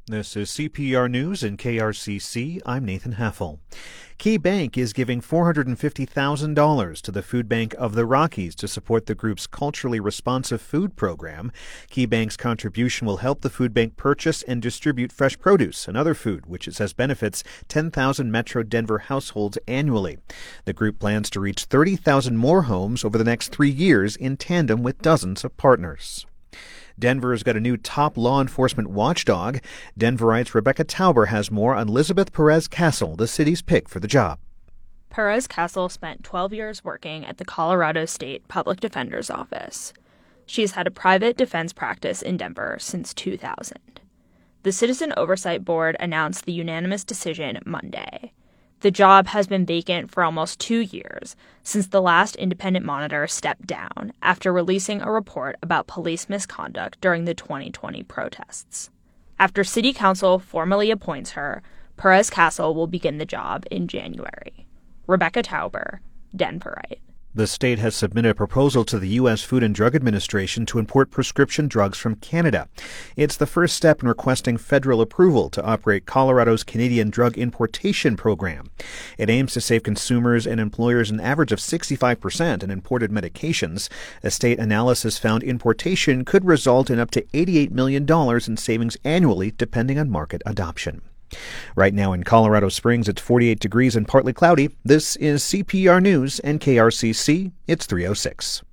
This is CPR News and KRCC. I'm Nathan Heffel. Key Bank is giving $450,000 to the Food Bank of the Rockies to support the group's culturally responsive food program. Key Bank's contribution will help the food bank purchase and distribute fresh produce and other food, which it says benefits 10,000 Metro Denver households annually. The group plans to reach 30,000 more homes over the next 3 years in tandem with dozens of partners. Denver's got a new top law enforcement watchdog. Denverite's Rebecca Tauber has more on Elizabeth Perez-Castle, the city's pick for the job. Perez-Castle spent 12 years working at the Colorado State Public Defender's Office. She's had a private defense practice in Denver since 2000. The Citizen Oversight Board announced the unanimous decision Monday. The job has been vacant for almost 2 years, since the last independent monitor stepped down after releasing a report about police misconduct during the 2020 protests. After City Council formally appoints her, Perez-Castle will begin the job in January. Rebecca Tauber, Denverite. The state has submitted a proposal to the U.S. Food and Drug Administration to import prescription drugs from Canada. It's the first step in requesting federal approval to operate Colorado's Canadian Drug Importation Program. It aims to save consumers and employers an average of 65% in imported medications. A state analysis found importation could result in up to $88 million in savings annually, depending on market adoption. Right now in Colorado Springs, it's 48 degrees and partly cloudy. This is CPR News and KRCC. It's 3:06.